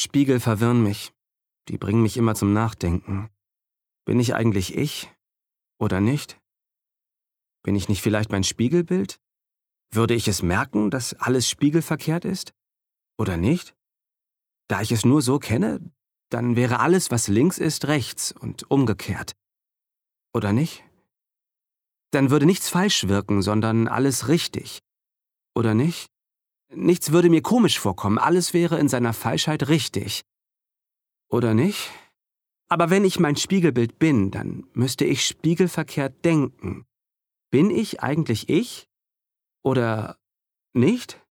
Spiegel verwirren mich. Die bringen mich immer zum Nachdenken. Bin ich eigentlich ich oder nicht? Bin ich nicht vielleicht mein Spiegelbild? Würde ich es merken, dass alles spiegelverkehrt ist? Oder nicht? Da ich es nur so kenne, dann wäre alles, was links ist, rechts und umgekehrt. Oder nicht? Dann würde nichts falsch wirken, sondern alles richtig. Oder nicht? Nichts würde mir komisch vorkommen, alles wäre in seiner Falschheit richtig. Oder nicht? Aber wenn ich mein Spiegelbild bin, dann müsste ich spiegelverkehrt denken. Bin ich eigentlich ich? Oder nicht?